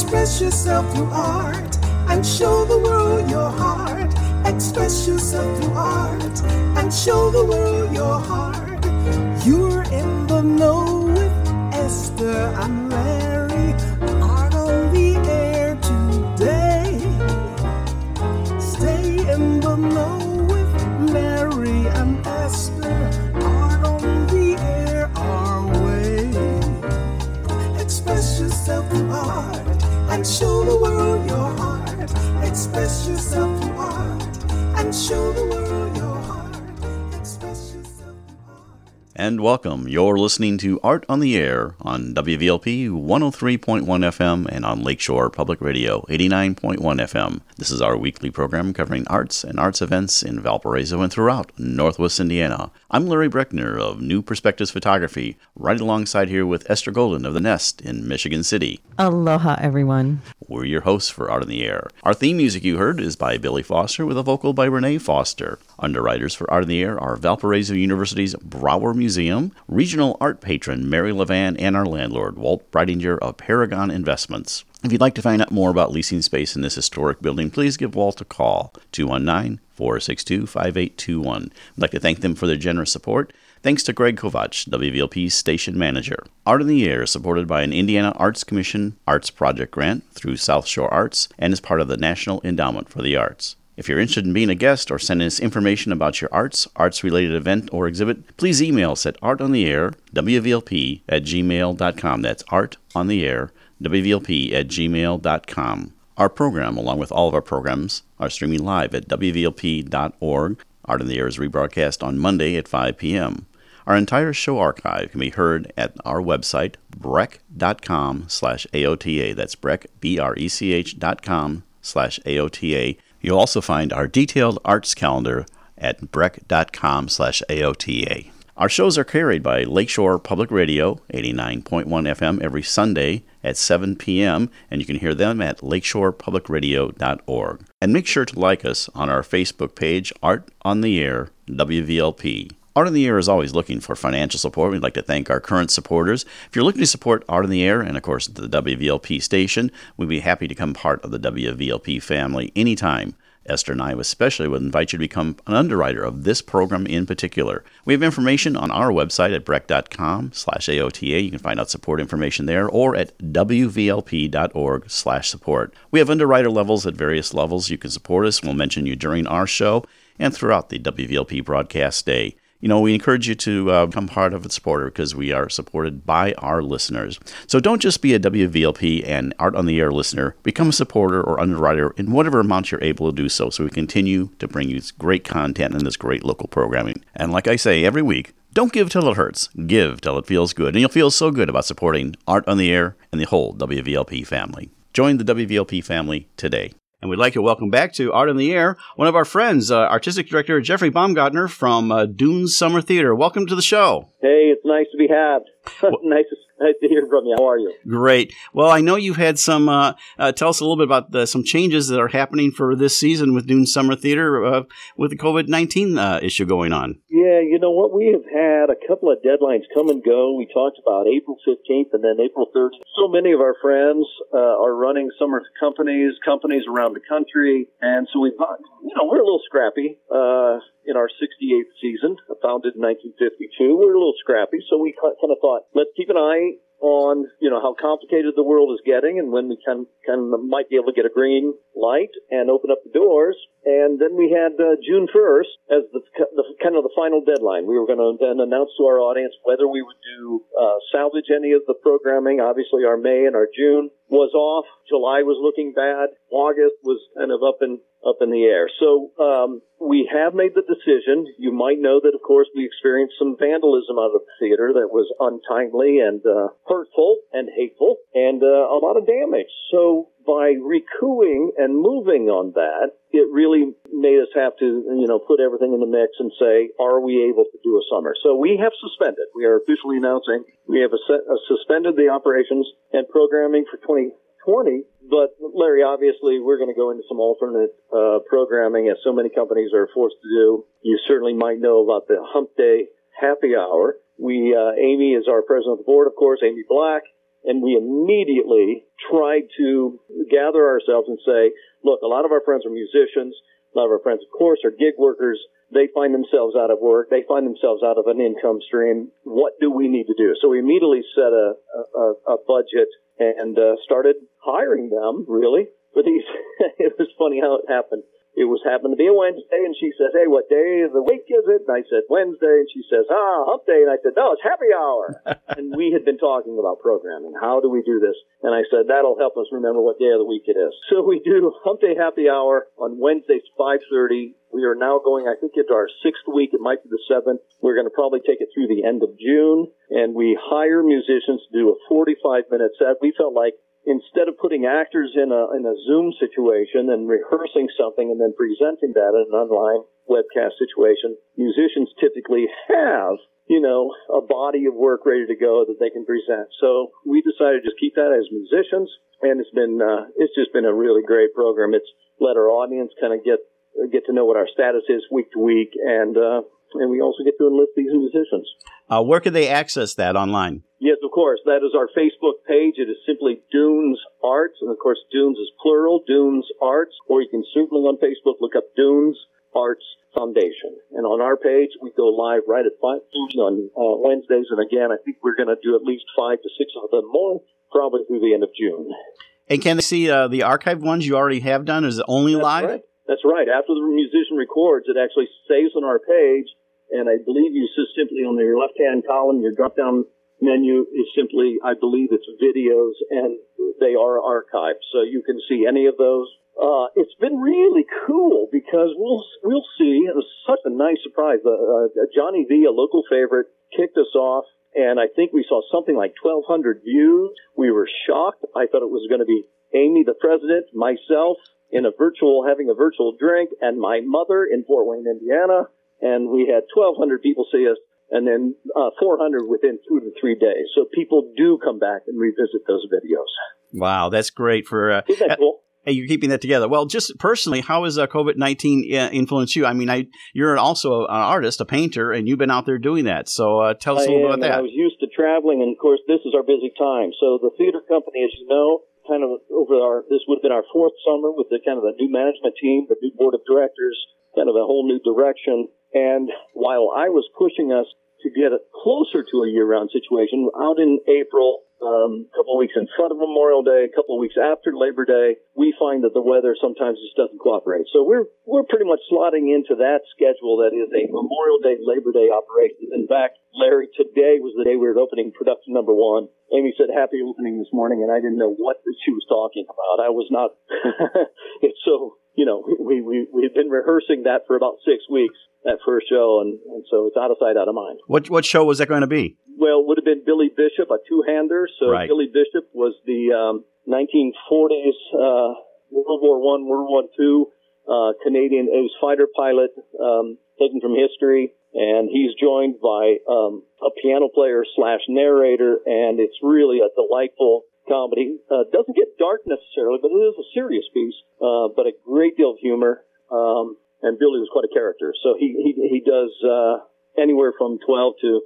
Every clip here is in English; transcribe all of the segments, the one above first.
Express yourself through art and show the world your heart. Express yourself through art and show the world your heart. You're in the know with Esther and Larry. Art on the air today. Stay in the know with Larry and Esther. Art on the air our way. Express yourself through art and show the world your heart. Express yourself through art and show the world your heart. Express yourself through art. And welcome. You're listening to Art on the Air on WVLP 103.1 FM and on Lakeshore Public Radio 89.1 FM. This is our weekly program covering arts and arts events in Valparaiso and throughout Northwest Indiana. I'm Larry Breckner of New Perspectives Photography, right alongside here with Esther Golden of The Nest in Michigan City. Aloha, everyone. We're your hosts for Art on the Air. Our theme music you heard is by Billy Foster with a vocal by Renee Foster. Underwriters for Art on the Air are Valparaiso University's Brower Museum, regional art patron Mary Levan, and our landlord, Walt Breidinger of Paragon Investments. If you'd like to find out more about leasing space in this historic building, please give Walt a call, 219-462-5821. I'd like to thank them for their generous support. Thanks to Greg Kovach, WVLP's station manager. Art on the Air is supported by an Indiana Arts Commission Arts Project grant through South Shore Arts and is part of the National Endowment for the Arts. If you're interested in being a guest or sending us information about your arts-related event or exhibit, please email us at artontheair.wvlp@gmail.com. That's artontheair.wvlp@gmail.com. Our program, along with all of our programs, are streaming live at wvlp.org. Art on the Air is rebroadcast on Monday at 5 p.m. Our entire show archive can be heard at our website, brech.com/AOTA. That's Brech, BRECH.com/AOTA. You'll also find our detailed arts calendar at brech.com/AOTA. Our shows are carried by Lakeshore Public Radio, 89.1 FM, every Sunday at 7 p.m., and you can hear them at lakeshorepublicradio.org. And make sure to like us on our Facebook page, Art on the Air, WVLP. Art on the Air is always looking for financial support. We'd like to thank our current supporters. If you're looking to support Art on the Air and, of course, the WVLP station, we'd be happy to become part of the WVLP family anytime. Esther and I especially would invite you to become an underwriter of this program in particular. We have information on our website at brech.com/AOTA. You can find out support information there, or at wvlp.org/support. We have underwriter levels at various levels. You can support us. We'll mention you during our show and throughout the WVLP broadcast day. You know, we encourage you to become part of a supporter because we are supported by our listeners. So don't just be a WVLP and Art on the Air listener. Become a supporter or underwriter in whatever amount you're able to do so we continue to bring you great content and this great local programming. And like I say every week, don't give till it hurts. Give till it feels good. And you'll feel so good about supporting Art on the Air and the whole WVLP family. Join the WVLP family today. And we'd like to welcome back to Art on the Air one of our friends, Artistic Director Jeffrey Baumgartner from Dunes Summer Theater. Welcome to the show. Hey, it's nice to be had. Nice to hear from you. How are you? Great. Well, I know you've had some, tell us a little bit about some changes that are happening for this season with Dunes Summer Theater with the COVID-19 issue going on. Yeah, you know what? We have had a couple of deadlines come and go. We talked about April 15th and then April 3rd. So many of our friends are running summer companies around the country. And so we're a little scrappy. In our 68th season, founded in 1952, we're a little scrappy. So we kind of thought, let's keep an eye on, how complicated the world is getting and when we might be able to get a green light and open up the doors. And then we had June 1st as the final deadline. We were going to then announce to our audience whether we would do salvage any of the programming. Obviously, our May and our June was off. July was looking bad. August was kind of up in the air. So we have made the decision. You might know that, of course, we experienced some vandalism out of the theater that was untimely and hurtful and hateful and a lot of damage. So by recouping and moving on that, it really made us have to, put everything in the mix and say, are we able to do a summer? So we have suspended. We are officially announcing we have suspended the operations and programming for 2020. But, Larry, obviously, we're going to go into some alternate programming, as so many companies are forced to do. You certainly might know about the Hump Day Happy Hour. Amy is our president of the board, of course, Amy Black, And we immediately tried to gather ourselves and say, look, a lot of our friends are musicians. A lot of our friends, of course, are gig workers. They find themselves out of work. They find themselves out of an income stream. What do we need to do? So we immediately set a budget and started hiring them, really, for these. It was funny how it happened. It happened to be a Wednesday, and she says, hey, what day of the week is it? And I said, Wednesday. And she says, hump day. And I said, no, it's happy hour. And we had been talking about programming. How do we do this? And I said, that'll help us remember what day of the week it is. So we do hump day happy hour on Wednesdays, 5:30. We are now going, I think, into our 6th week. It might be the 7th. We're going to probably take it through the end of June. And we hire musicians to do a 45-minute set. We felt like, instead of putting actors in a Zoom situation and rehearsing something and then presenting that in an online webcast situation, musicians typically have, a body of work ready to go that they can present. So we decided to just keep that as musicians, and it's just been a really great program. It's let our audience kind of get to know what our status is week to week, and we also get to enlist these musicians. Where can they access that online? Yes, of course. That is our Facebook page. It is simply Dunes Arts. And, of course, Dunes is plural, Dunes Arts. Or you can certainly on Facebook look up Dunes Arts Foundation. And on our page, we go live right at 5:30 on Wednesdays. And, again, I think we're going to do at least 5 to 6 of them more, probably through the end of June. And can they see the archived ones you already have done? Is it only live? Right. That's right. After the musician records, it actually saves on our page. And I believe you just simply on your left-hand column, your drop-down menu is simply, I believe it's videos, and they are archived. So you can see any of those. It's been really cool because we'll see. It was such a nice surprise. Johnny V, a local favorite, kicked us off, and I think we saw something like 1,200 views. We were shocked. I thought it was going to be Amy, the president, myself, having a virtual drink, and my mother in Fort Wayne, Indiana. And we had 1,200 people see us, and then 400 within 2 to 3 days. So people do come back and revisit those videos. Wow, that's great. Isn't that cool? Hey, you're keeping that together. Well, just personally, how has COVID-19 influenced you? I mean, you're also an artist, a painter, and you've been out there doing that. So tell us a little bit about that. I was used to traveling, and of course, this is our busy time. So the theater company, as you know, kind of this would have been our 4th summer with the new management team, the new board of directors, kind of a whole new direction. And while I was pushing us to get it closer to a year-round situation, out in April, a couple of weeks in front of Memorial Day, a couple of weeks after Labor Day, we find that the weather sometimes just doesn't cooperate. So we're pretty much slotting into that schedule that is a Memorial Day, Labor Day operation. In fact, Larry, today was the day we were opening production number 1. Amy said, happy opening this morning, and I didn't know what she was talking about. I was not. It's so, we've been rehearsing that for about 6 weeks, that first show, and so it's out of sight, out of mind. What show was that going to be? Well, it would have been Billy Bishop, a two-hander. So right. Billy Bishop was the 1940s World War I, World War II Canadian ace fighter pilot, taken from history. And he's joined by a piano player / narrator, and it's really a delightful comedy. Doesn't get dark necessarily, but it is a serious piece, but a great deal of humor. And Billy was quite a character. So he does anywhere from 12 to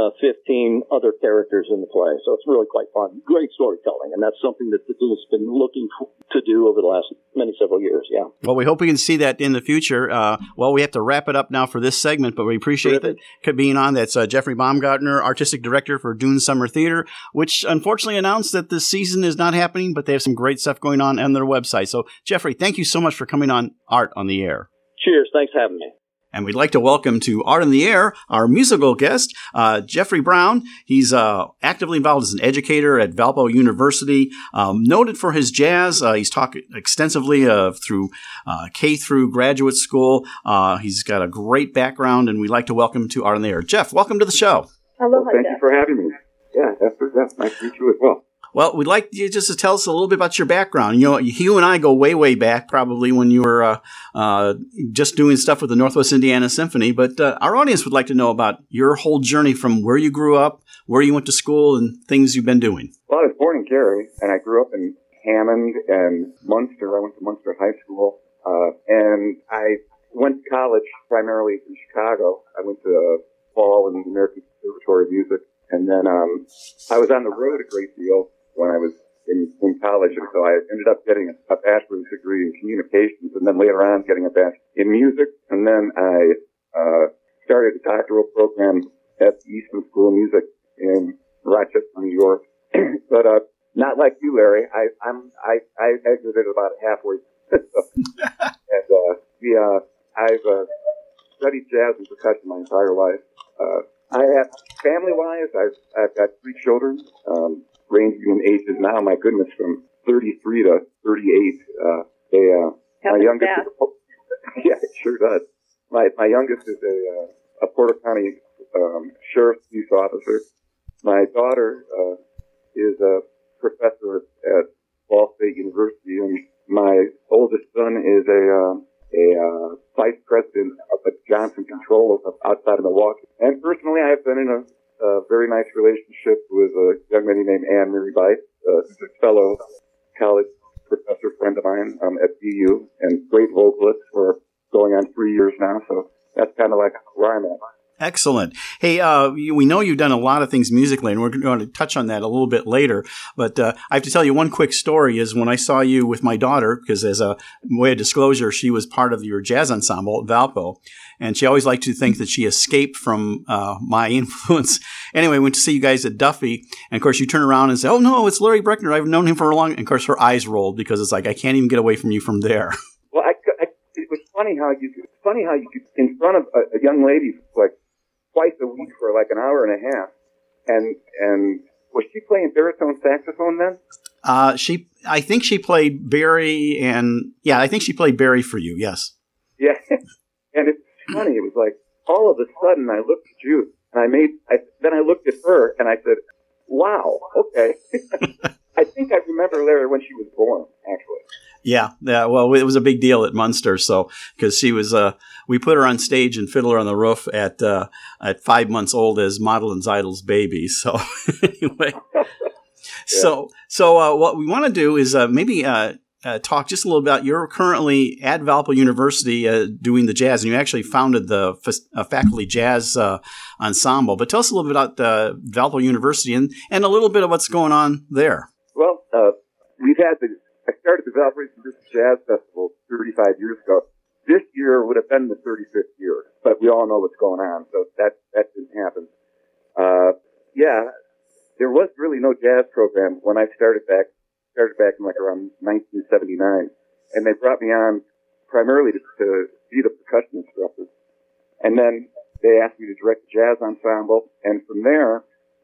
15 other characters in the play. So it's really quite fun. Great storytelling. And that's something that the team has been looking to do over the last several years. Yeah. Well, we hope we can see that in the future. We have to wrap it up now for this segment, but we appreciate that being on. That's Jeffrey Baumgartner, Artistic Director for Dune Summer Theater, which unfortunately announced that the season is not happening, but they have some great stuff going on their website. So, Jeffrey, thank you so much for coming on Art on the Air. Cheers. Thanks for having me. And we'd like to welcome to Art on the Air our musical guest, Jeffrey Brown. He's actively involved as an educator at Valpo University, noted for his jazz. He's taught extensively through K through graduate school. He's got a great background, and we'd like to welcome him to Art on the Air. Jeff, welcome to the show. Hello, thank you for having me. Yeah, that's nice to meet you as well. Well, we'd like you just to tell us a little bit about your background. You and I go way, way back, probably when you were just doing stuff with the Northwest Indiana Symphony. But our audience would like to know about your whole journey from where you grew up, where you went to school, and things you've been doing. Well, I was born in Cary, and I grew up in Hammond and Munster. I went to Munster High School, and I went to college primarily in Chicago. I went to Paul and the American Conservatory of Music, and then I was on the road a great deal. when I was in college, and so I ended up getting a bachelor's degree in communications, and then later on getting a bachelor's in music, and then I started a doctoral program at the Eastman School of Music in Rochester, New York. But not like you, Larry. I exited about halfway. I've studied jazz and percussion my entire life. I have family-wise, I've got 3 children, ranging in ages now. My goodness, from 33 to 38. My youngest, yeah, it sure does. My youngest is a Porter County sheriff's police officer. My daughter is a professor at Ball State University, and my oldest son is a vice president of the Johnson Controls outside of Milwaukee. And personally, I have been in a very nice relationship with a young lady named Anne Marie Bice, who's a fellow college professor friend of mine at BU, and great vocalist for going on 3 years now. So that's kind of like where I'm at. Excellent. Hey, we know you've done a lot of things musically, and we're going to touch on that a little bit later. But I have to tell you one quick story is when I saw you with my daughter, because as a way of disclosure, she was part of your jazz ensemble at Valpo, and she always liked to think that she escaped from my influence. Anyway, I went to see you guys at Duffy, and of course you turn around and say, "Oh no, it's Larry Brechner. I've known him for a long." And of course her eyes rolled because it's like I can't even get away from you from there. Well, it was funny how you could in front of a young lady like twice a week for like an hour and a half. And was she playing baritone saxophone then? I think she played Barry, and yeah, I think she played Barry for you. Yes. Yeah. And it's funny. It was like all of a sudden I looked at you and then I looked at her and I said, wow, okay. I think I remember Larry when she was born, actually. Yeah. Well, it was a big deal at Munster. So, because she was, we put her on stage in Fiddler on the Roof at 5 months old as Madeline Zeidel's baby. So, anyway. Yeah. So what we want to do is maybe talk just a little about. You're currently at Valpo University doing the jazz, and you actually founded the faculty jazz ensemble. But tell us a little bit about Valpo University and a little bit of what's going on there. Well, I started the Valpo University Jazz Festival 35 years ago. This year would have been the 35th year, but we all know what's going on, so that didn't happen. There was really no jazz program when I started back in like around 1979, and they brought me on primarily to be the percussion instructor. And then they asked me to direct the jazz ensemble, and from there,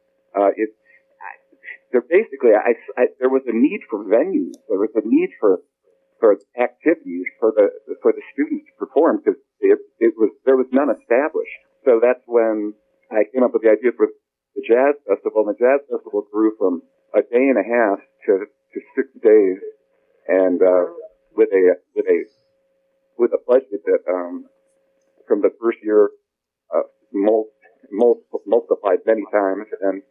there was a need for venues. There was a need for activities for the students to perform because there was none established. So that's when I came up with the idea for the Jazz Festival, and the Jazz Festival grew from a day and a half to 6 days, and with a budget that from the first year multiplied many times, and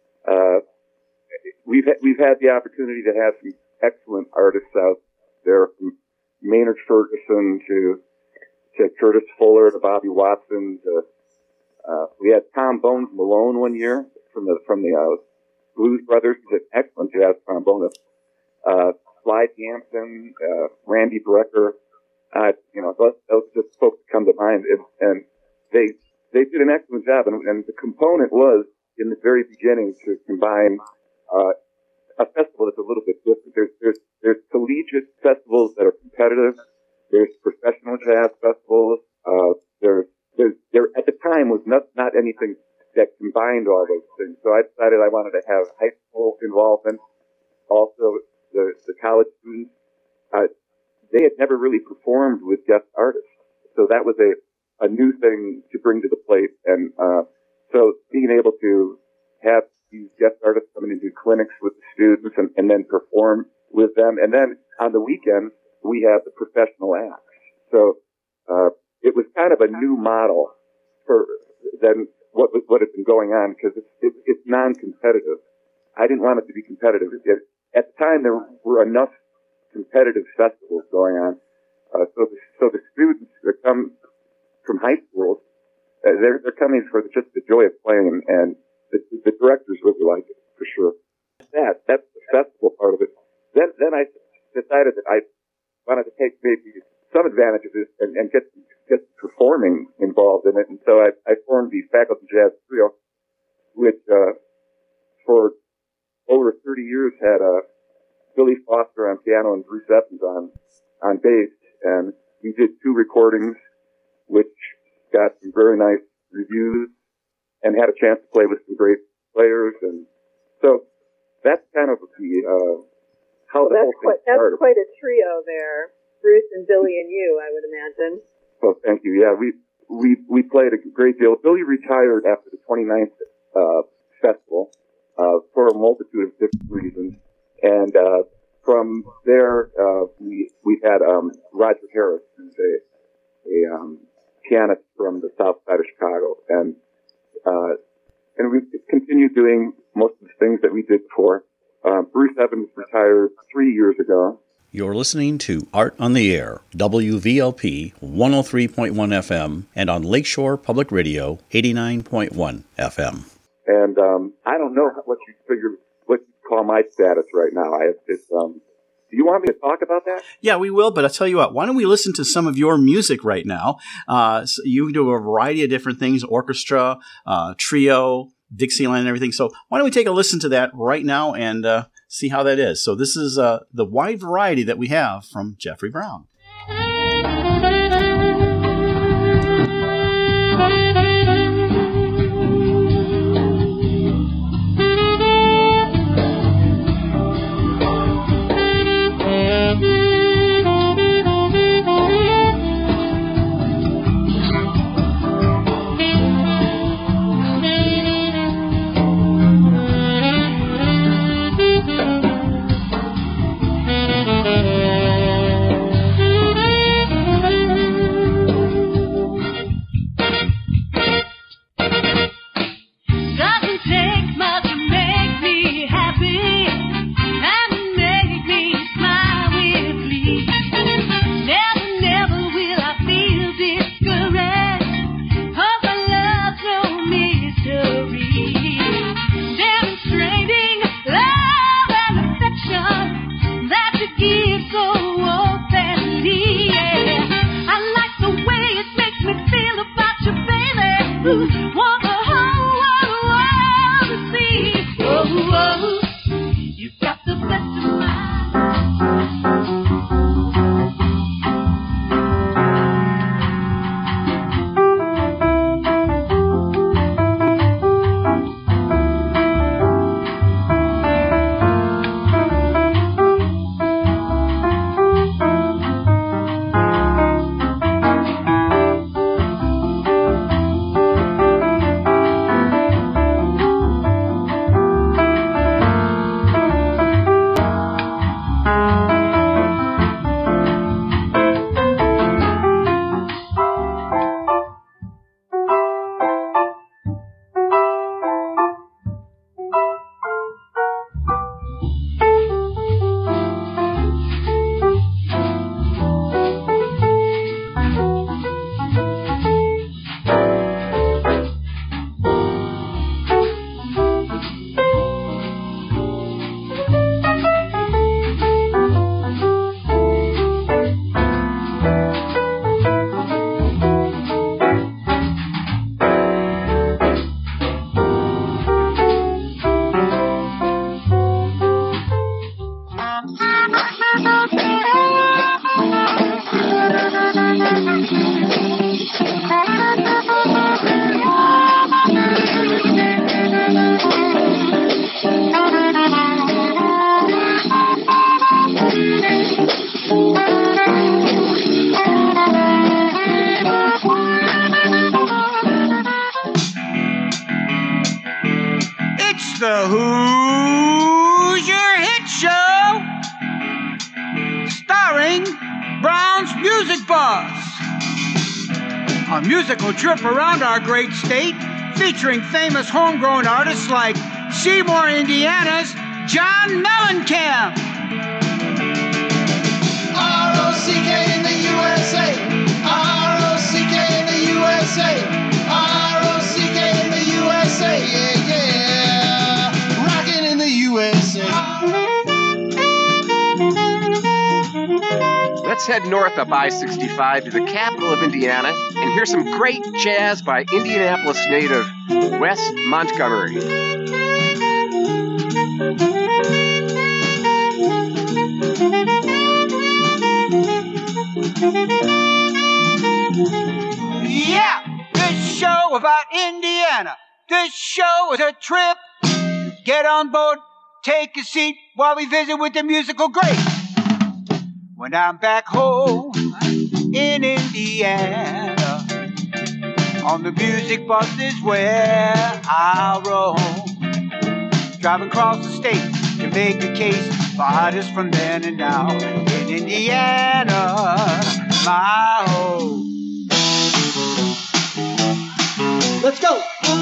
we've had the opportunity to have some excellent artists out there, from Maynard Ferguson to Curtis Fuller to Bobby Watson. We had Tom Bones Malone one year from the Blues Brothers. He's an excellent jazz trombonist. Clyde Hampton, Randy Brecker. Those just folks come to mind, and they did an excellent job. And the component was in the very beginning to combine a festival that's a little bit different. There's collegiate festivals that are competitive. There's professional jazz festivals. There at the time was not anything that combined all those things. So I decided I wanted to have high school involvement. Also, the college students, they had never really performed with guest artists. So that was a new thing to bring to the plate. And so being able to have these guest artists come in and do clinics with the students and then perform with them. And then on the weekends, we have the professional acts. So it was kind of a new model than what had been going on, because it's non-competitive. I didn't want it to be competitive. At the time, there were enough competitive festivals going on. So the students that come from high schools, they're coming for just the joy of playing, and the directors really like it, for sure. That's the advantage of this and get performing involved in it. And so I formed the Faculty Jazz Trio, which for over 30 years had Billy Foster on piano and Bruce Evans on bass. And we did 2 recordings, which got some very nice reviews and had a chance to play with some great players. And so that's kind of the how the whole thing started. That's quite a trio there, Bruce and Billy and you, I would imagine. Well, thank you. Yeah, we played a great deal. Billy retired after the 29th festival for a multitude of different reasons, and from there we had Roger Harris, who's a pianist from the South Side of Chicago, and we continued doing most of the things that we did before. Bruce Evans retired 3 years ago. You're listening to Art on the Air, WVLP 103.1 FM, and on Lakeshore Public Radio 89.1 FM. And I don't know what you call my status right now. Do you want me to talk about that? Yeah, we will, but I'll tell you what, why don't we listen to some of your music right now? So you do a variety of different things, orchestra, trio, Dixieland and everything. So why don't we take a listen to that right now and see how that is. So this is the wide variety that we have from Jeffrey Brown. the Hoosier Hit Show, starring Brown's Music Boss. A musical trip around our great state, featuring famous homegrown artists like Seymour, Indiana's John Mellencamp. R-O-C-K in the USA, R-O-C-K in the USA, R-O-C-K in the USA, yeah, yeah, rockin' in the USA. let's head north up I-65 to the capital of Indiana and hear some great jazz by Indianapolis native Wes Montgomery. Yeah, this show about Indiana. This show is a trip. Get on board, take a seat while we visit with the musical greats. When I'm back home in Indiana, on the music bus is where I'll roam. Driving across the state to make a case for artists from then and now. In Indiana, my home. Let's go.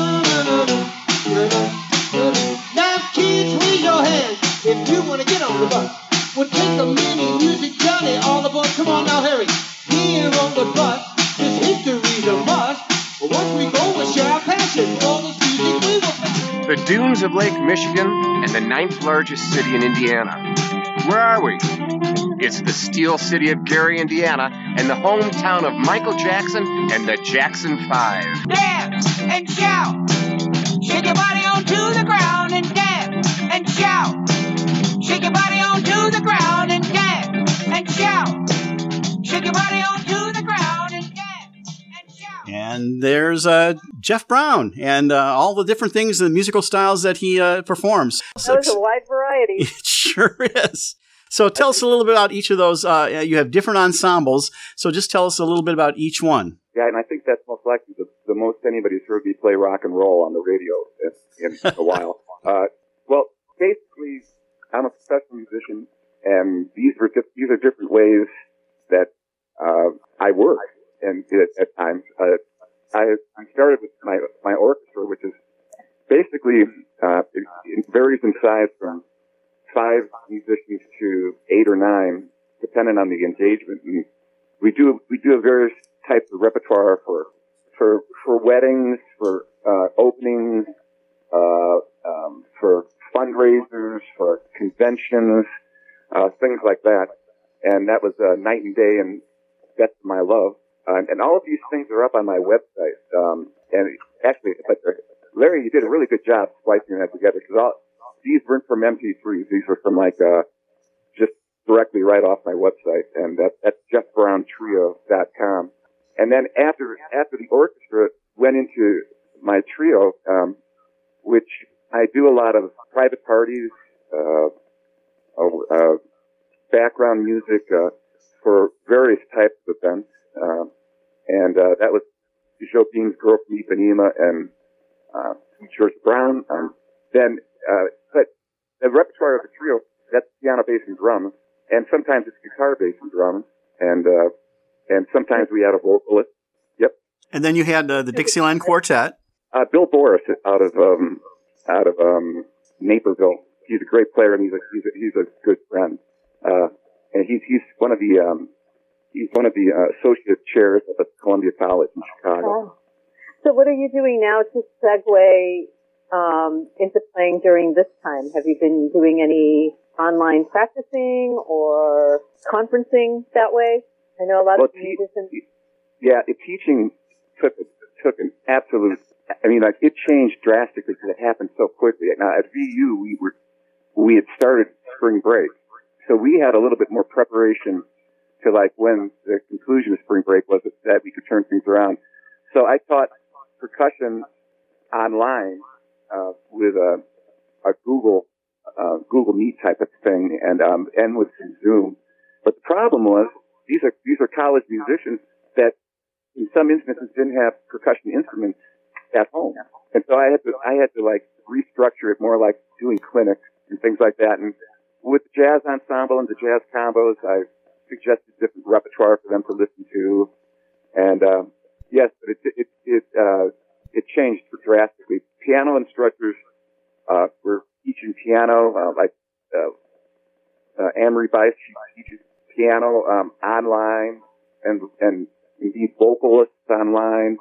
Now, kids, raise your hands if you want to get on the bus. We'll take a mini music journey all aboard. Come on now, Harry. Here on the bus, this history's a must. But once we go, we'll share our passion for this music we will pass. The dunes of Lake Michigan and the 9th largest city in Indiana. Where are we? It's the Steel City of Gary, Indiana, and the hometown of Michael Jackson and the Jackson 5. Dance and shout. Shake your body onto the ground and dance and shout. Shake your body onto the ground and dance and shout. Shake your body onto the ground and dance and shout. And there's Jeff Brown and all the different things, the musical styles that he performs. That was a wide variety. It sure is. So tell us a little bit about each of those. You have different ensembles, so just tell us a little bit about each one. Yeah, and I think that's most likely the most anybody's heard me play rock and roll on the radio in a while. Well, basically, I'm a professional musician, and these are different ways that I work, and at times I started with my orchestra, which is basically it varies in size from 5 musicians to 8 or 9, depending on the engagement. And we do various types of repertoire for weddings, for openings, for fundraisers, for conventions, things like that. And that was Night and Day and That's My Love. And all of these things are up on my website. And actually, Larry, you did a really good job splicing that together, because these weren't from MP3s. These were from just directly right off my website. And that's JeffBrownTrio.com. And then after the orchestra went into my trio, which I do a lot of private parties, background music, for various types of events. And that was Jobim's Girl from Ipanema and George Brown. But the repertoire of the trio, that's piano, bass, and drums. And sometimes it's guitar, bass, and drums. And sometimes we had a vocalist. Yep. And then you had the Dixieland Quartet. Bill Boris out of Naperville. He's a great player, and he's a good friend. And he's one of the associate chairs at Columbia College in Chicago. Oh. So what are you doing now to segue into playing during this time? Have you been doing any online practicing or conferencing that way? I know a lot of musicians. Yeah, teaching took an absolute. I mean, it changed drastically because it happened so quickly. Now at VU, we had started spring break, so we had a little bit more preparation to when the conclusion of spring break was that we could turn things around. So I taught percussion online with a Google Meet type of thing, and with some Zoom. But the problem was these are college musicians that in some instances didn't have percussion instruments at home, and so I had to restructure it more like doing clinics and things like that. And with the jazz ensemble and the jazz combos, I suggested different repertoire for them to listen to, and yes, but it changed drastically. Piano instructors were teaching piano, Anne-Marie Bice, she teaches piano online, and indeed vocalists online.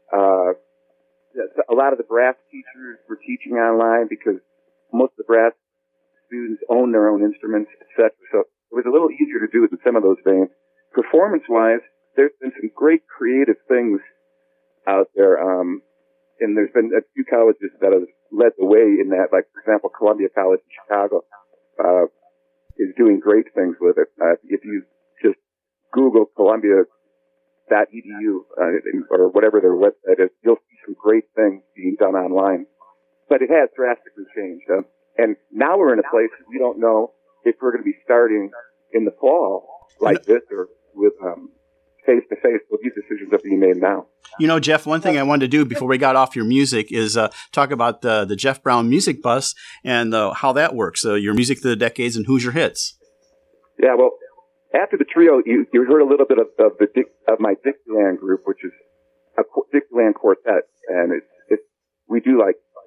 A lot of the brass teachers were teaching online because most of the brass students own their own instruments, etc. So it was a little easier to do it in some of those veins. performance-wise, there's been some great creative things out there, and there's been a few colleges that have led the way in that. Like, for example, Columbia College in Chicago is doing great things with it. If you just Google Columbia.edu or whatever their website is, you'll see some great things being done online. But it has drastically changed. And now we're in a place we don't know if we're going to be starting in the fall like this or with face-to-face. Well, these decisions are being made now. You know, Jeff, one thing I wanted to do before we got off your music is talk about the Jeff Brown Music Bus and how that works, your music through the decades and Hoosier Hits. Yeah, well, after the trio, you heard a little bit of my Dixieland group, which is a Dixieland quartet, and we do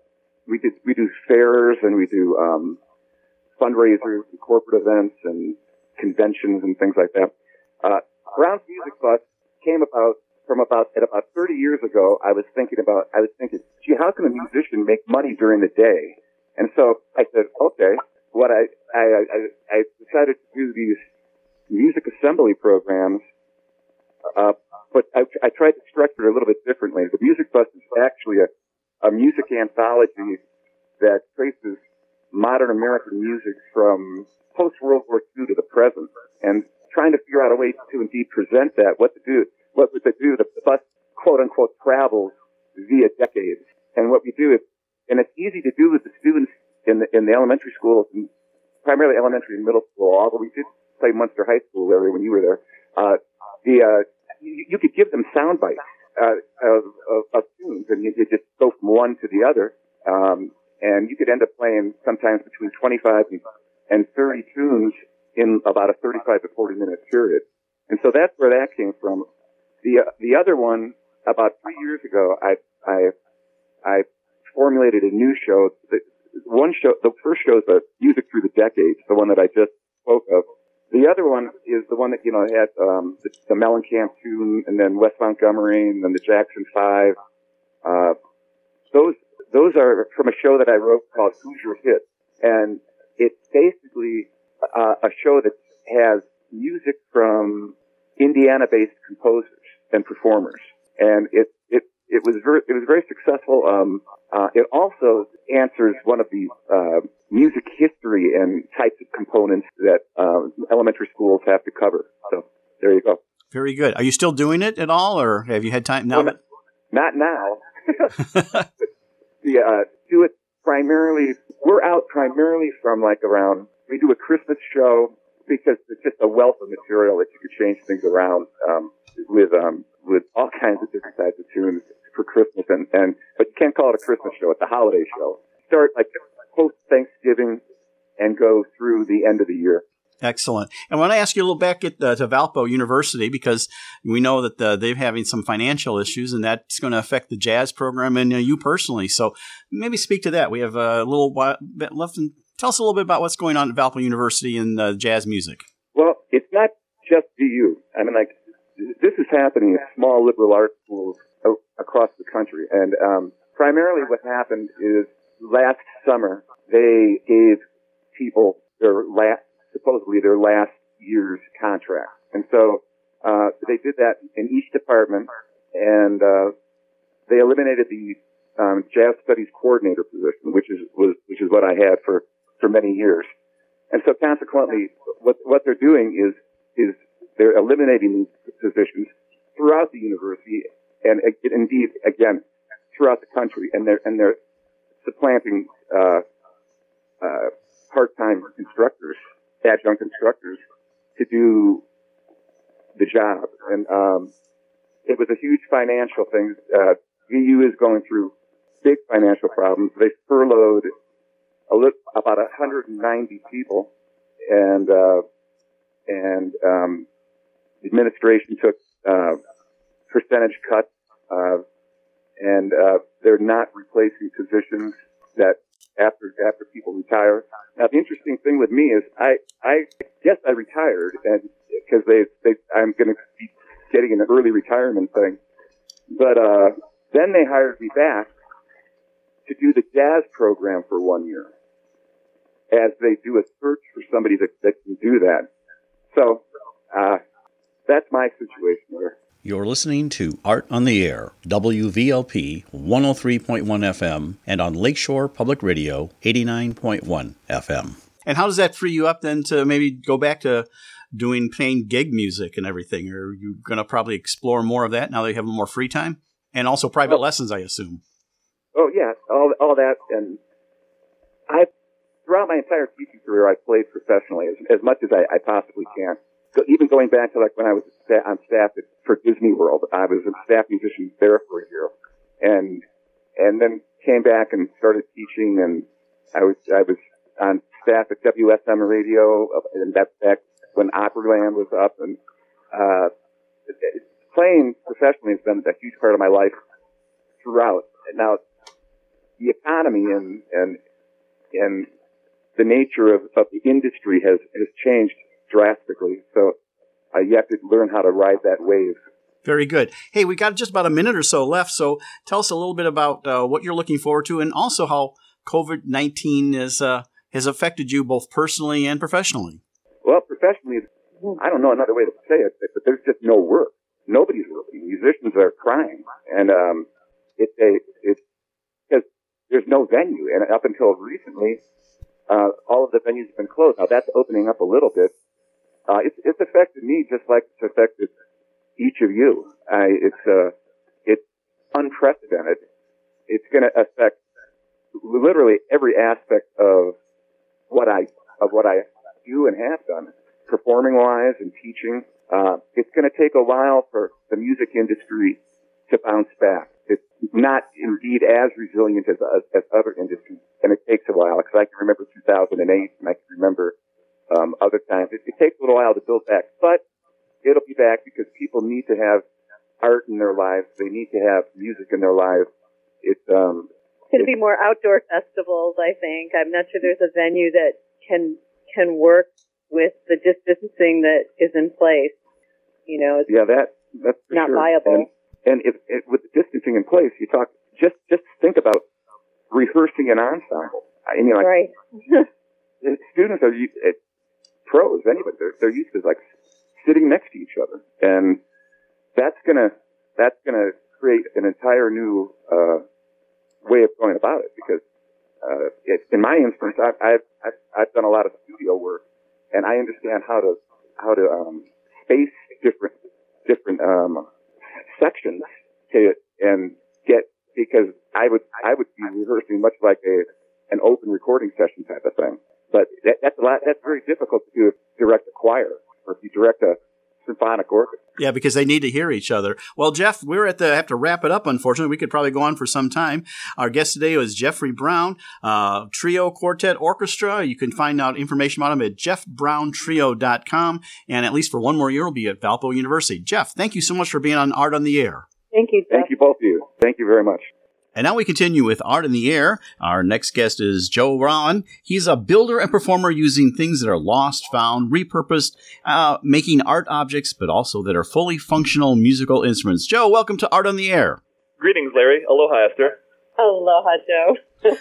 fairs and we do fundraisers and corporate events and conventions and things like that. Brown's Music Bus came about at about 30 years ago. I was thinking, gee, how can a musician make money during the day? And so I said, okay, what I decided to do these music assembly programs, but I tried to structure it a little bit differently. The Music Bus is actually a music anthology that traces modern American music from post-World War II to the present, and trying to figure out a way to indeed present that, what would they do? The bus, quote-unquote, travels via decades. And what we do is, and it's easy to do with the students in the elementary schools, and primarily elementary and middle school, although we did play Munster High School, Larry, when you were there. You could give them sound bites of tunes, and you just go from one to the other. And you could end up playing sometimes between 25 and 30 tunes in about a 35 to 40 minute period. And so that's where that came from. The other one, about 3 years ago, I formulated a new show. The first show is the Music Through the Decades, the one that I just spoke of. The other one is the one that, had the Mellencamp tune, and then Wes Montgomery, and then the Jackson 5. Those are from a show that I wrote called Hoosier Hits. And it's basically a show that has music from Indiana-based composers and performers. And it was very successful. It also answers one of the music history and types of components that elementary schools have to cover. So there you go. Very good. Are you still doing it at all, or have you had time now? Well, not now. Do it primarily. We're out primarily from around. We do a Christmas show because it's just a wealth of material that you could change things around with all kinds of different types of tunes for Christmas, but you can't call it a Christmas show. It's a holiday show. Start post Thanksgiving and go through the end of the year. Excellent. And I want to ask you a little back to Valpo University, because we know that they're having some financial issues, and that's going to affect the jazz program and you personally. So maybe speak to that. We have a little bit left. And tell us a little bit about what's going on at Valpo University in jazz music. Well, it's not just VU. I mean, this is happening at small liberal arts schools across the country. And primarily what happened is last summer they gave people supposedly their last year's contract. And so they did that in each department, and they eliminated the jazz studies coordinator position, which is what I had for many years. And so consequently, what they're doing is they're eliminating these positions throughout the university, and indeed, again, throughout the country, and they're supplanting part-time instructors, adjunct instructors, to do the job. And it was a huge financial thing. VU is going through big financial problems. They furloughed about 190 people, and the administration took percentage cuts, and they're not replacing positions that after people retire. Now, the interesting thing with me is I guess I retired, and because I'm going to be getting an early retirement thing, but then they hired me back to do the jazz program for 1 year, as they do a search for somebody that can do that. So that's my situation there. You're listening to Art on the Air, WVLP 103.1 FM, and on Lakeshore Public Radio 89.1 FM. And how does that free you up then to maybe go back to playing gig music and everything? Or are you going to probably explore more of that now that you have more free time? And also private lessons, I assume. Oh, yeah, all that. And throughout my entire teaching career, I've played professionally as much as I possibly can. Even going back to like when I was on staff for Disney World, I was a staff musician there for a year, and then came back and started teaching, and I was on staff at WSM Radio, and that's back when Opryland was up, and playing professionally has been a huge part of my life throughout. Now, the economy and the nature of the industry has changed drastically, so you have to learn how to ride that wave. Very good. Hey, we got just about a minute or so left, so tell us a little bit about what you're looking forward to, and also how COVID-19 has affected you both personally and professionally. Well, professionally, I don't know another way to say it, but there's just no work. Nobody's working. Musicians are crying, and it's because there's no venue, and up until recently, all of the venues have been closed. Now that's opening up a little bit. It's affected me just like it's affected each of you. It's unprecedented. It's going to affect literally every aspect of what I do and have done, performing wise and teaching. It's going to take a while for the music industry to bounce back. It's not indeed as resilient as other industries, and it takes a while, because I can remember 2008, and I can remember other times. It takes a little while to build back, but it'll be back because people need to have art in their lives. They need to have music in their lives. It's going to be more outdoor festivals, I think. I'm not sure there's a venue that can work with the distancing that is in place. You know, it's that's for not sure. viable. And if with the distancing in place, you talk just think about rehearsing an ensemble. I mean, like, right. Students are pros, anybody. They're used to like sitting next to each other, and that's gonna create an entire new way of going about it. Because in my instance, I've done a lot of studio work, and I understand how to space different sections and get, because I would be rehearsing much like an open recording session type of thing. But that's very difficult to do if you direct a choir or if you direct a symphonic orchestra. Yeah, because they need to hear each other. Well, Jeff, we're have to wrap it up, unfortunately. We could probably go on for some time. Our guest today was Jeffrey Brown, Trio Quartet Orchestra. You can find out information about him at jeffbrowntrio.com. And at least for one more year, he'll be at Valpo University. Jeff, thank you so much for being on Art on the Air. Thank you, Jeff. Thank you, both of you. Thank you very much. And now we continue with Art in the Air. Our next guest is Joe Rowan. He's a builder and performer using things that are lost, found, repurposed, making art objects, but also that are fully functional musical instruments. Joe, welcome to Art on the Air. Greetings, Larry. Aloha, Esther. Aloha, Joe.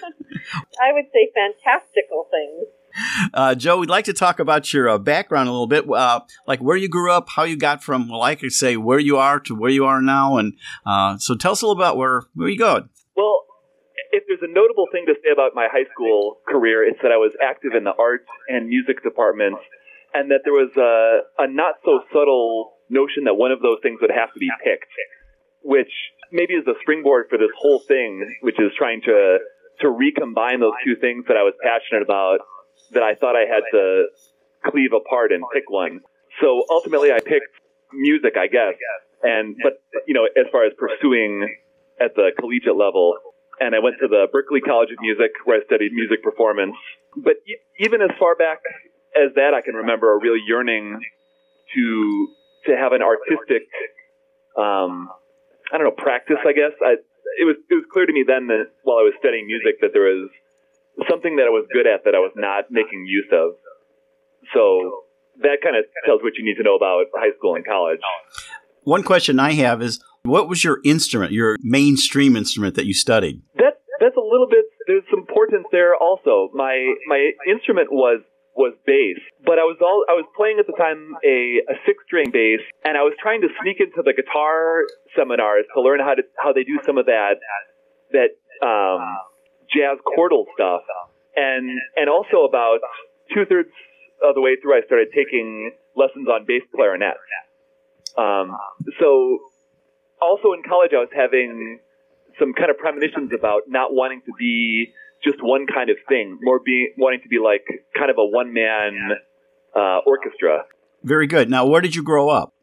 I would say fantastical things. Joe, we'd like to talk about your background a little bit, like where you grew up, how you got from, well, I could say where you are to where you are now. And so tell us a little about where you go. Well, if there's a notable thing to say about my high school career, it's that I was active in the art and music departments, and that there was a not so subtle notion that one of those things would have to be picked, which maybe is the springboard for this whole thing, which is trying to recombine those two things that I was passionate about, that I thought I had to cleave apart and pick one. So ultimately I picked music, I guess. But as far as pursuing at the collegiate level, and I went to the Berklee College of Music where I studied music performance. But even as far back as that, I can remember a real yearning to have an artistic, practice, I guess. It was clear to me then that while I was studying music that there was something that I was good at that I was not making use of. So that kind of tells what you need to know about high school and college. One question I have is, what was your instrument, your mainstream instrument that you studied? That's a little bit, there's some importance there also. My instrument was was bass. But I was playing at the time a 6-string bass, and I was trying to sneak into the guitar seminars to learn how they do some of that jazz chordal stuff. And also about 2/3 of the way through, I started taking lessons on bass clarinet. So also in college, I was having some kind of premonitions about not wanting to be just one kind of thing, more wanting to be like kind of a one-man orchestra. Very good. Now, where did you grow up?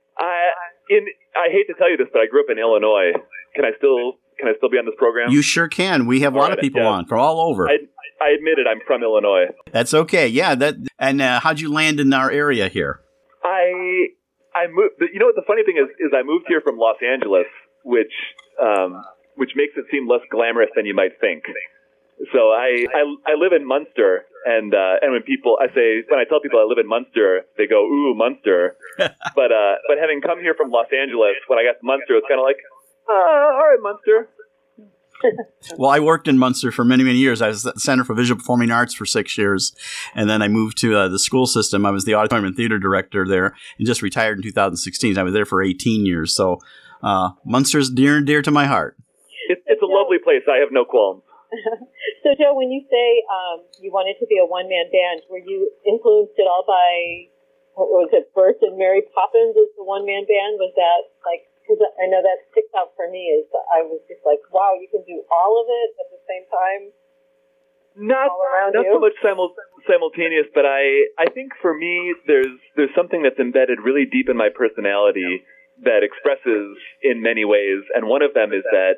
I hate to tell you this, but I grew up in Illinois. Can I still be on this program? You sure can. We have a lot of people on from all over. I admit it. I'm from Illinois. That's okay. Yeah. And how'd you land in our area here? I moved. You know what the funny thing is I moved here from Los Angeles, which makes it seem less glamorous than you might think. So I live in Munster, and when I tell people I live in Munster, they go, "Ooh, Munster." but having come here from Los Angeles, when I got to Munster, it's kind of like, all right, Munster. Well, I worked in Munster for many, many years. I was at the Center for Visual Performing Arts for 6 years, and then I moved to the school system. I was the auditorium and theater director there, and just retired in 2016. I was there for 18 years. So Munster's dear and dear to my heart. It's a lovely place. I have no qualms. So, Joe, when you say you wanted to be a one-man band, were you influenced at all by, what was it, Bert and Mary Poppins as the one-man band? Was that, like, because I know that sticks out for me, is I was just like, wow, you can do all of it at the same time? Not so much simultaneous, but I think for me, there's something that's embedded really deep in my personality that expresses in many ways, and one of them is that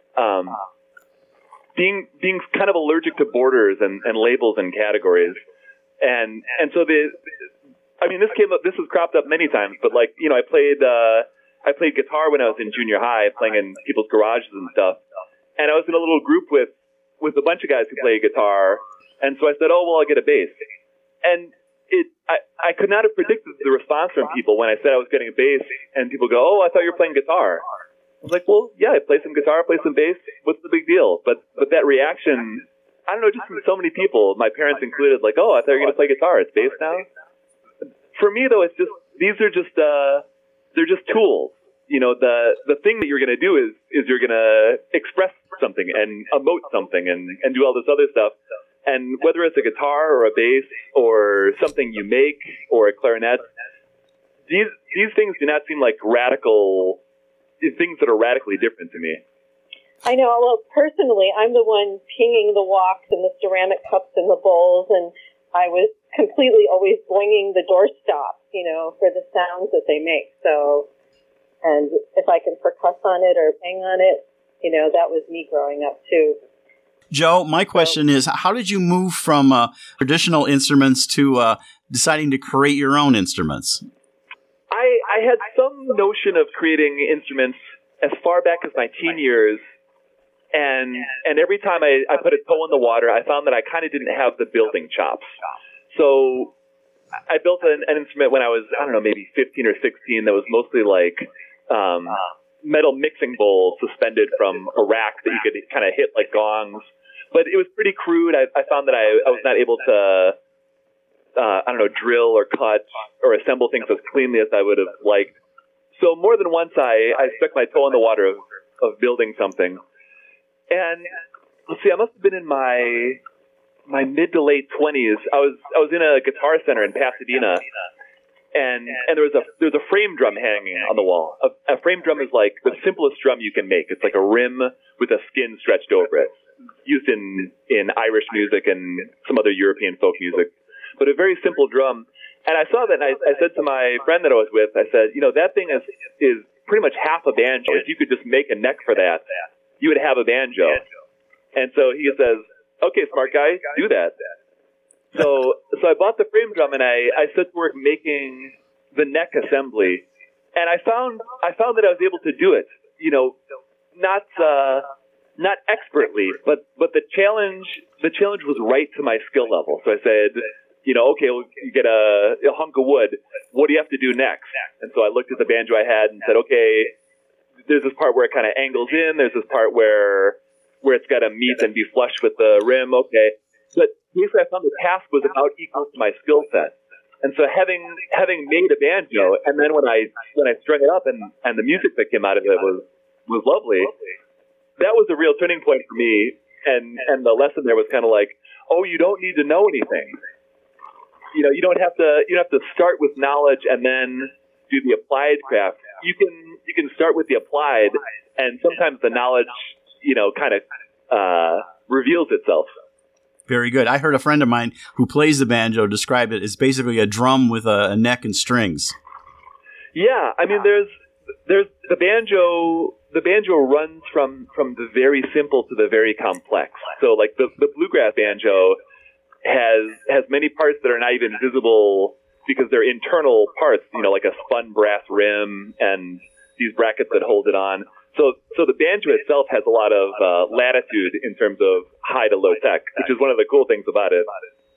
being kind of allergic to borders and labels and categories, and so this has cropped up many times, but like, you know, I played guitar when I was in junior high, playing in people's garages and stuff, and I was in a little group with a bunch of guys who play guitar, and so I said, oh well, I'll get a bass, and I could not have predicted the response from people when I said I was getting a bass, and people go, oh, I thought you were playing guitar. I was like, well, yeah, I play some guitar, play some bass. What's the big deal? But that reaction, I don't know, just from so many people, my parents included, like, oh, I thought you were going to play guitar. It's bass now. For me, though, they're just tools. You know, the thing that you're going to do is you're going to express something and emote something and do all this other stuff. And whether it's a guitar or a bass or something you make or a clarinet, these things do not seem like radical things that are radically different to me. I know. Well, personally, I'm the one pinging the woks and the ceramic cups and the bowls, and I was completely always boinging the doorstop, you know, for the sounds that they make. So, and if I can percuss on it or bang on it, you know, that was me growing up too. Joe, my question is, how did you move from traditional instruments to deciding to create your own instruments? I had some notion of creating instruments as far back as my teen years, and every time I put a toe in the water, I found that I kind of didn't have the building chops. So I built an instrument when I was, I don't know, maybe 15 or 16 that was mostly like metal mixing bowls suspended from a rack that you could kind of hit like gongs. But it was pretty crude. I found that I was not able to drill or cut or assemble things as cleanly as I would have liked. So more than once I stuck my toe in the water of building something. And let's see, I must have been in my mid to late 20s. I was in a guitar center in Pasadena, and there was a frame drum hanging on the wall. A frame drum is like the simplest drum you can make. It's like a rim with a skin stretched over it, used in Irish music and some other European folk music. But a very simple drum. And I saw that, and I said to my friend that I was with, I said, you know, that thing is pretty much half a banjo. If you could just make a neck for that, you would have a banjo. And so he says, okay, smart guy, do that. So I bought the frame drum, and I set to work making the neck assembly. And I found that I was able to do it, you know, not expertly, but the challenge was right to my skill level. So I said, you know, okay, well, you get a hunk of wood. What do you have to do next? And so I looked at the banjo I had and said, okay, there's this part where it kind of angles in. There's this part where it's got to meet and be flush with the rim. Okay. basically I found the task was about equal to my skill set. And so having made a banjo, and then when I strung it up and the music that came out of it was lovely, that was a real turning point for me. And the lesson there was kind of like, oh, you don't need to know anything. You don't have to start with knowledge and then do the applied craft. You can start with the applied, and sometimes the knowledge, kind of reveals itself. Very good. I heard a friend of mine who plays the banjo describe it as basically a drum with a neck and strings. Yeah, I mean, there's the banjo. The banjo runs from the very simple to the very complex. So, like the bluegrass banjo has many parts that are not even visible because they're internal parts. Like a spun brass rim and these brackets that hold it on. So the banjo itself has a lot of latitude in terms of high to low tech, which is one of the cool things about it.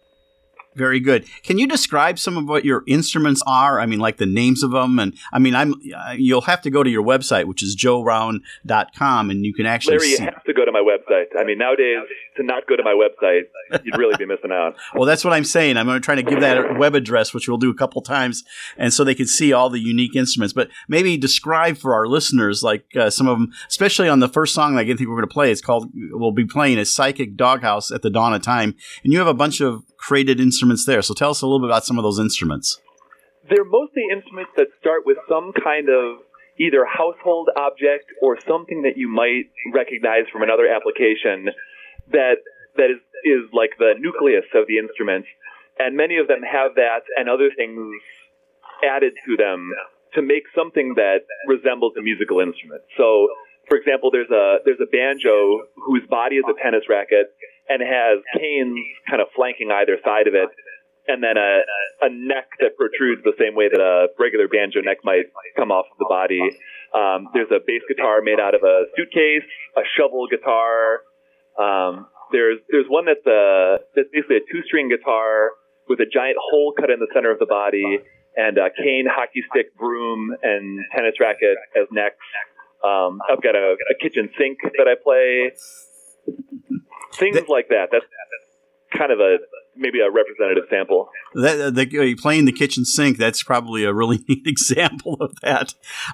Very good. Can you describe some of what your instruments are? I mean, like the names of them, and I mean, you'll have to go to your website, which is joeround.com, and you can actually Larry, you have to go to my website. I mean, nowadays, to not go to my website, you'd really be missing out. Well, that's what I'm saying. I'm going to try to give that web address, which we'll do a couple times, and so they can see all the unique instruments. But maybe describe for our listeners, like some of them, especially on the first song I think we're going to play. We'll be playing a Psychic Doghouse at the Dawn of Time, and you have a bunch of created instruments there. So tell us a little bit about some of those instruments. They're mostly instruments that start with some kind of either household object or something that you might recognize from another application that is like the nucleus of the instrument. And many of them have that and other things added to them to make something that resembles a musical instrument. So, for example, there's a banjo whose body is a tennis racket and has canes kind of flanking either side of it, and then a neck that protrudes the same way that a regular banjo neck might come off of the body. There's a bass guitar made out of a suitcase, a shovel guitar. There's one that's basically a 2-string guitar with a giant hole cut in the center of the body, and a cane, hockey stick, broom, and tennis racket as necks. I've got a kitchen sink that I play. Things like that. That's kind of maybe a representative sample. Playing the kitchen sink, that's probably a really neat example of that.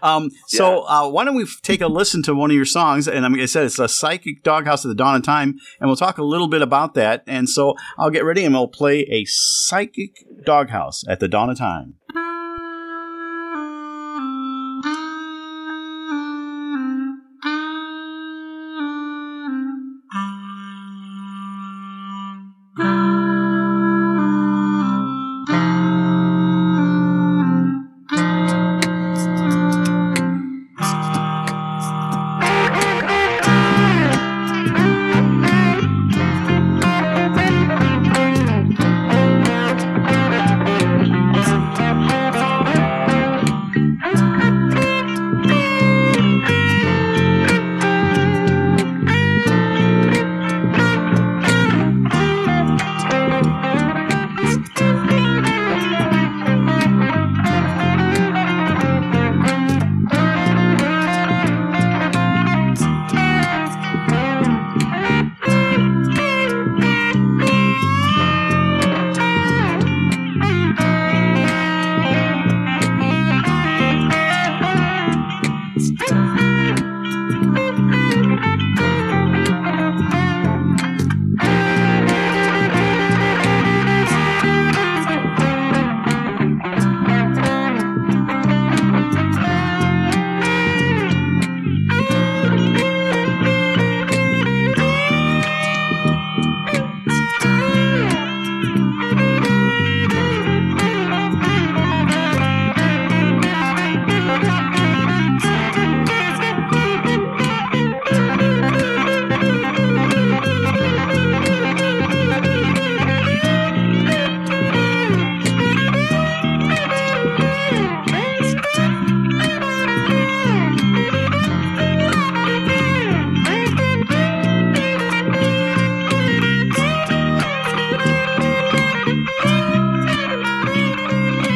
So why don't we take a listen to one of your songs? And like I said, it's a Psychic Doghouse at the Dawn of Time, and we'll talk a little bit about that. And so I'll get ready, and we'll play a Psychic Doghouse at the Dawn of Time.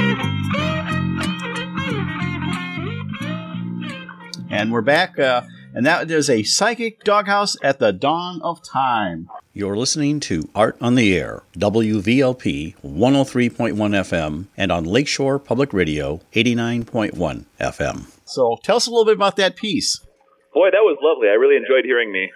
And we're back, And that is a psychic doghouse at the dawn of time. You're listening to Art on the Air, WVLP 103.1 FM, and on Lakeshore Public Radio 89.1 FM. So tell us a little bit about that piece. Boy, that was lovely. I really enjoyed hearing me.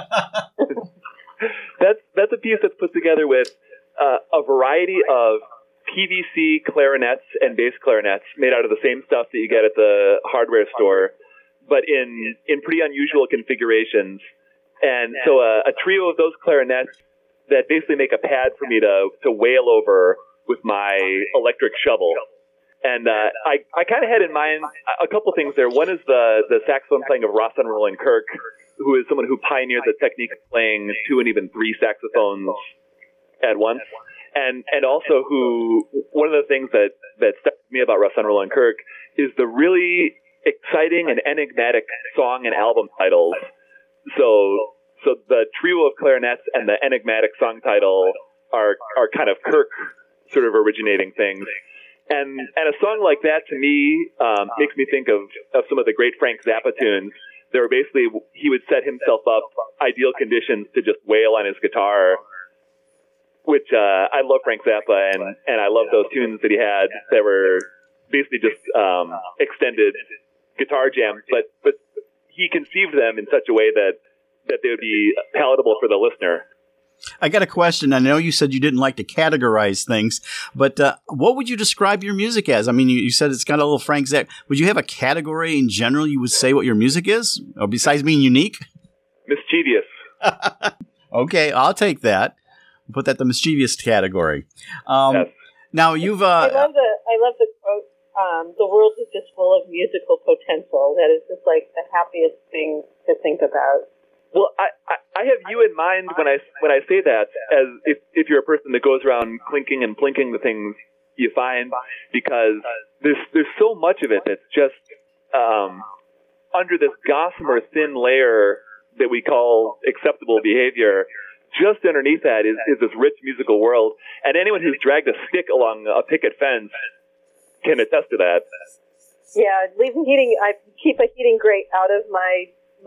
That's a piece that's put together with a variety of PVC clarinets and bass clarinets made out of the same stuff that you get at the hardware store, but in pretty unusual configurations. And so a trio of those clarinets that basically make a pad for me to wail over with my electric shovel. And I kind of had in mind a couple things there. One is the saxophone playing of Rahsaan Roland Kirk, who is someone who pioneered the technique of playing 2 and even 3 saxophones at once. And also who, one of the things that stuck with me about Rahsaan Roland Kirk is the really exciting and enigmatic song and album titles. So the trio of clarinets and the enigmatic song title are kind of Kirk sort of originating things. And a song like that to me makes me think of some of the great Frank Zappa tunes. They were basically, he would set himself up ideal conditions to just wail on his guitar, which I love Frank Zappa, and I love those tunes that he had that were basically just extended guitar jams, but he conceived them in such a way that they would be palatable for the listener. I got a question. I know you said you didn't like to categorize things, but what would you describe your music as? I mean, you said it's got a little Frank Zappa. Would you have a category in general you would say what your music is, or besides being unique? Mischievous. Okay, I'll take that. Put that in the mischievous category. Yes. Now you've. I love the quote. The world is just full of musical potential. That is just like the happiest thing to think about. Well, I have you in mind when I say that, as if you're a person that goes around clinking and plinking the things you find, because there's so much of it that's just under this gossamer thin layer that we call acceptable behavior. Just underneath that is this rich musical world, and anyone who's dragged a stick along a picket fence can attest to that. Yeah, leaving heating. I keep a heating grate out of my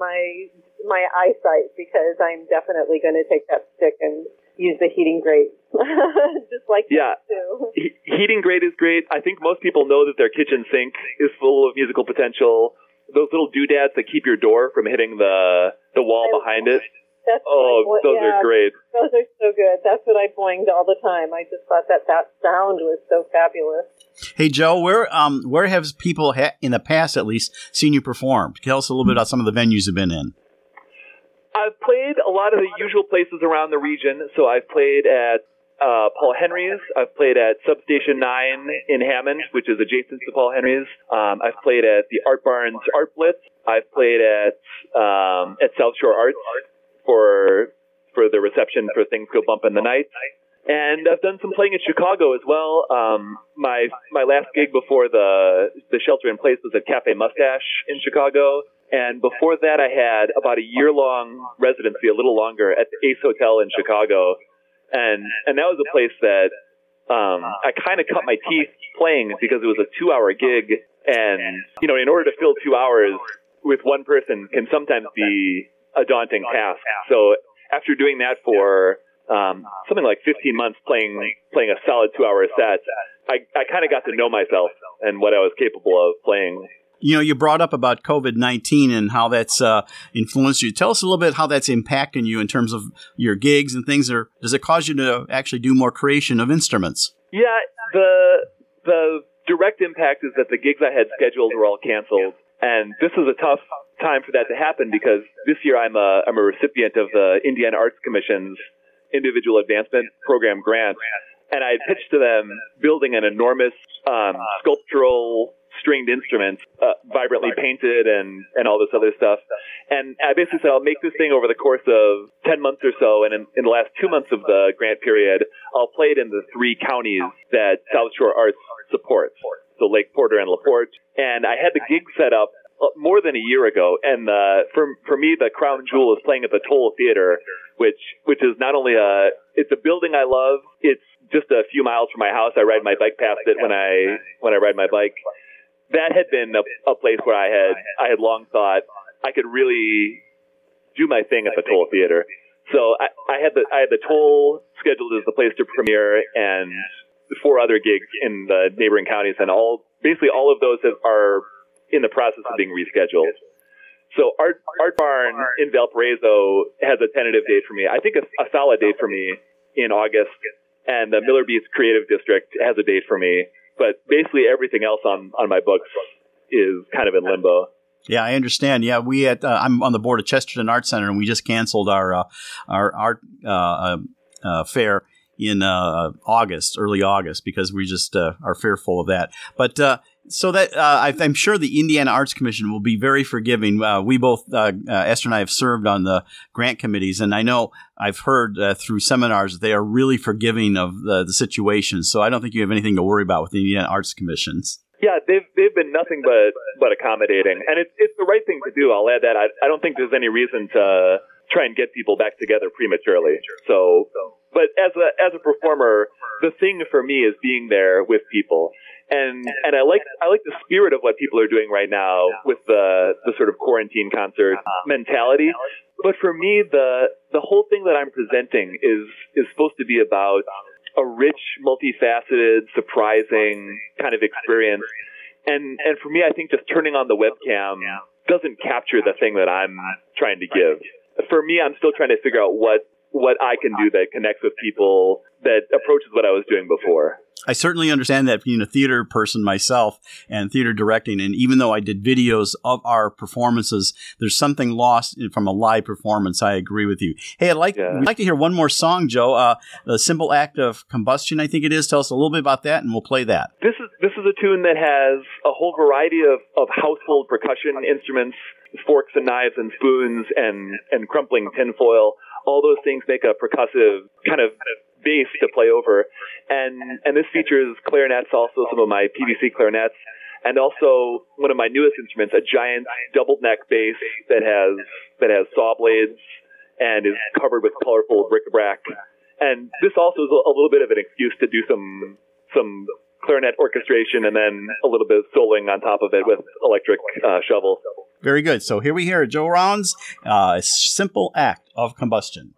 eyesight because I'm definitely going to take that stick and use the heating grate. Just like that too. Heating grate is great. I think most people know that their kitchen sink is full of musical potential. Those little doodads that keep your door from hitting the wall behind it. Those are great. Those are so good. That's what I boinged all the time. I just thought that sound was so fabulous. Hey, Joe, where have people in the past, at least, seen you perform? Tell us a little bit about some of the venues you've been in. I've played a lot of the usual places around the region. So I've played at Paul Henry's. I've played at Substation 9 in Hammond, which is adjacent to Paul Henry's. I've played at the Art Barns Art Blitz. I've played at South Shore Arts for the reception for Things Go Bump in the Night. And I've done some playing in Chicago as well. My last gig before the shelter in place was at Cafe Mustache in Chicago. And before that, I had about a year-long residency, a little longer, at the Ace Hotel in Chicago. And that was a place that I kind of cut my teeth playing because it was a 2-hour gig. And, in order to fill 2 hours with one person can sometimes be a daunting task. So after doing that for something like 15 months playing a solid 2-hour set, I kind of got to know myself and what I was capable of playing. You brought up about COVID-19 and how that's influenced you. Tell us a little bit how that's impacting you in terms of your gigs and things. Or does it cause you to actually do more creation of instruments? Yeah, the direct impact is that the gigs I had scheduled were all canceled. And this was a tough time for that to happen because this year I'm a recipient of the Indiana Arts Commission's Individual Advancement Program grant. And I had pitched to them building an enormous sculptural stringed instruments, vibrantly painted and all this other stuff. And I basically said, I'll make this thing over the course of 10 months or so. And in the last 2 months of the grant period, I'll play it in the 3 counties that South Shore Arts supports. So Lake Porter and LaPorte. And I had the gig set up more than a year ago. And for me, the crown jewel is playing at the Toll Theater, which is not only it's a building I love. It's just a few miles from my house. I ride my bike past it when I ride my bike. That had been a place where I had long thought I could really do my thing at the Toll Theater. So I had the Toll scheduled as the place to premiere, and 4 other gigs in the neighboring counties, and basically all of those are in the process of being rescheduled. So Art Barn in Valparaiso has a tentative date for me. I think a solid date for me in August, and the Miller Beats Creative District has a date for me. But basically everything else on my books is kind of in limbo. Yeah, I understand. Yeah, I'm on the board of Chesterton Art Center, and we just canceled our art fair in early August, because we just are fearful of that. But so that I'm sure the Indiana Arts Commission will be very forgiving. We both, Esther and I, have served on the grant committees, and I know I've heard through seminars that they are really forgiving of the situation. So I don't think you have anything to worry about with the Indiana Arts Commissions. Yeah, they've been nothing but accommodating, and it's the right thing to do. I'll add that I don't think there's any reason to try and get people back together prematurely. So, but as a performer, the thing for me is being there with people, and I like the spirit of what people are doing right now with the sort of quarantine concert mentality. But for me, the whole thing that I'm presenting is supposed to be about a rich, multifaceted, surprising kind of experience. And for me, I think just turning on the webcam doesn't capture the thing that I'm trying to give. For me, I'm still trying to figure out what I can do that connects with people, that approaches what I was doing before. I certainly understand that, being a theater person myself and theater directing. And even though I did videos of our performances, there's something lost from a live performance. I agree with you. Hey, we'd like to hear one more song, Joe. The Simple Act of Combustion, I think it is. Tell us a little bit about that, and we'll play that. This is a tune that has a whole variety of household percussion instruments, forks and knives and spoons and crumpling tinfoil. All those things make a percussive kind of bass to play over. And this features clarinets, also some of my PVC clarinets, and also one of my newest instruments, a giant double neck bass that has saw blades and is covered with colorful bric-a-brac. And this also is a little bit of an excuse to do some clarinet orchestration and then a little bit of soloing on top of it with electric shovel. Very good. So here we hear Joe Rollins, Simple Act of Combustion.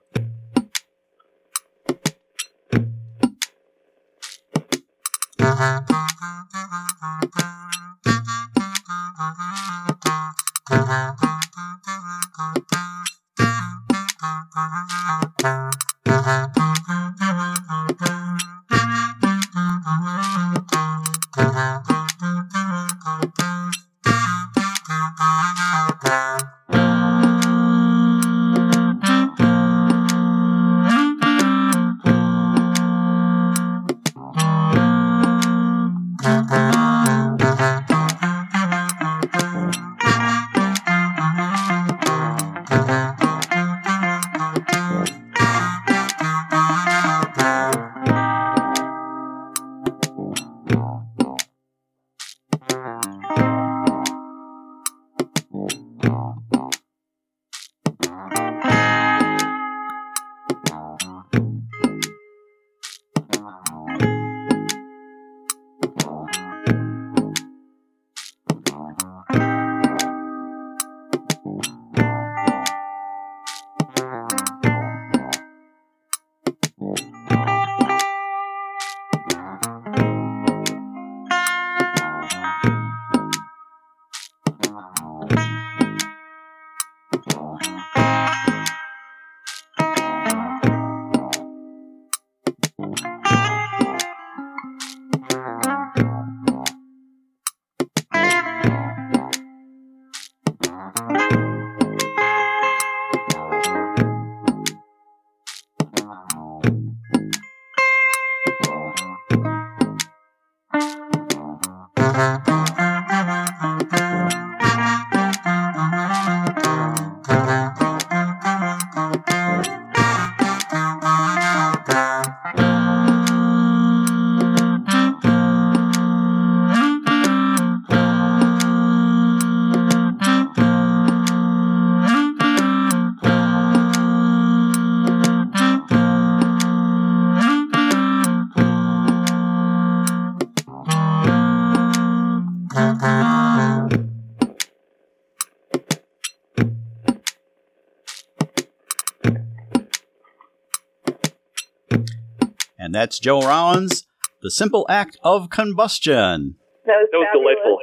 that's Joe Rowan's The Simple Act of Combustion. That was delightful.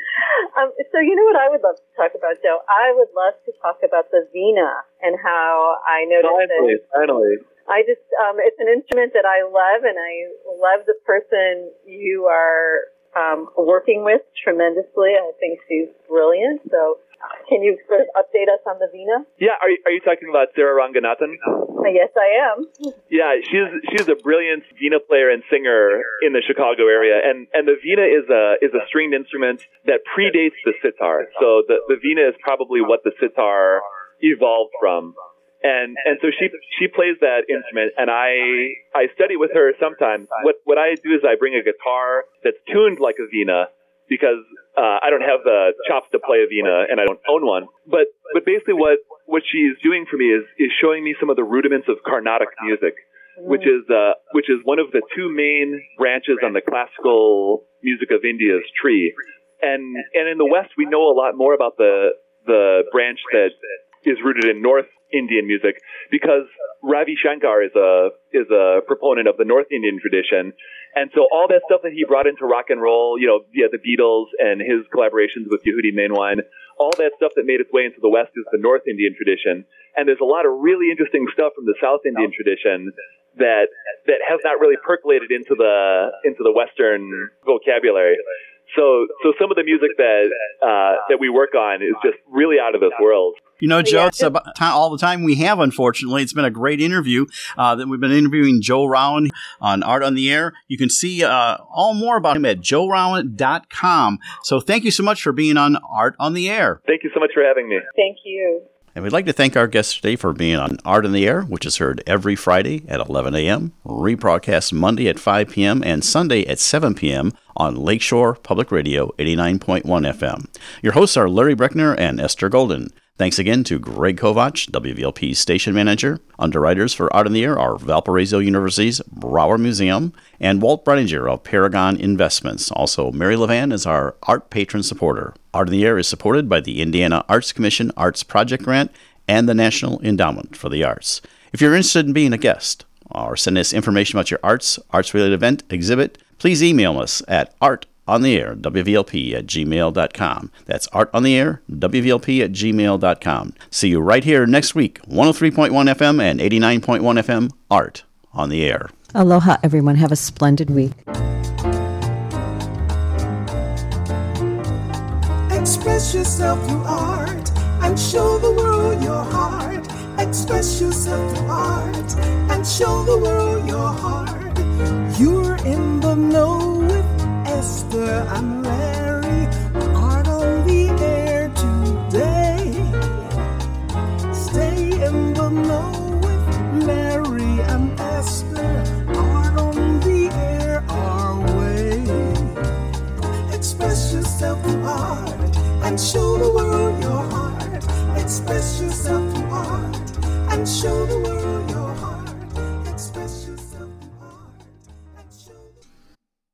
So you know what I would love to talk about, Joe? I would love to talk about the Vina and how I noticed Finally. it's an instrument that I love, and I love the person you are working with tremendously. I think she's brilliant. So can you sort of update us on the Vina? Yeah, are you talking about Sarah Ranganathan? Yes, I am. Yeah, she's a brilliant Vina player and singer in the Chicago area, and the Vina is a stringed instrument that predates the sitar. So the Vina is probably what the sitar evolved from. And so she plays that instrument, and I study with her sometimes. What I do is I bring a guitar that's tuned like a Vina, because I don't have the chops to play a Vina, and I don't own one. But basically what she's doing for me is showing me some of the rudiments of Carnatic music, which is one of the two main branches on the classical music of India's tree. And in the West, we know a lot more about the branch that is rooted in North Indian music, because Ravi Shankar is a proponent of the North Indian tradition. And so all that stuff that he brought into rock and roll, via the Beatles and his collaborations with Yehudi Menwine, all that stuff that made its way into the West is the North Indian tradition. And there's a lot of really interesting stuff from the South Indian tradition that has not really percolated into the Western vocabulary. So some of the music that we work on is just really out of this world. Joe, it's about all the time we have, unfortunately. It's been a great interview that we've been interviewing Joe Rowan on Art on the Air. You can see all more about him at joerowan.com. So thank you so much for being on Art on the Air. Thank you so much for having me. Thank you. And we'd like to thank our guest today for being on Art on the Air, which is heard every Friday at 11 a.m., rebroadcast Monday at 5 p.m., and Sunday at 7 p.m. on Lakeshore Public Radio 89.1 FM. Your hosts are Larry Breckner and Esther Golden. Thanks again to Greg Kovach, WVLP's station manager. Underwriters for Art on the Air are Valparaiso University's Brauer Museum and Walt Breininger of Paragon Investments. Also, Mary Levan is our art patron supporter. Art on the Air is supported by the Indiana Arts Commission Arts Project Grant and the National Endowment for the Arts. If you're interested in being a guest or send us information about your arts-related event, exhibit, please email us at artontheair, WVLP@gmail.com. That's artontheair, WVLP@gmail.com. See you right here next week, 103.1 FM and 89.1 FM, Art on the Air. Aloha, everyone. Have a splendid week. Express yourself through art and show the world your heart. Express yourself through art and show the world your heart. You're in the know with Esther and Larry. Art on the Air today. Stay in the know with Larry and Esther. Art on the Air our way. Express yourself through art and show the world your heart. Express yourself through art and show the world your heart.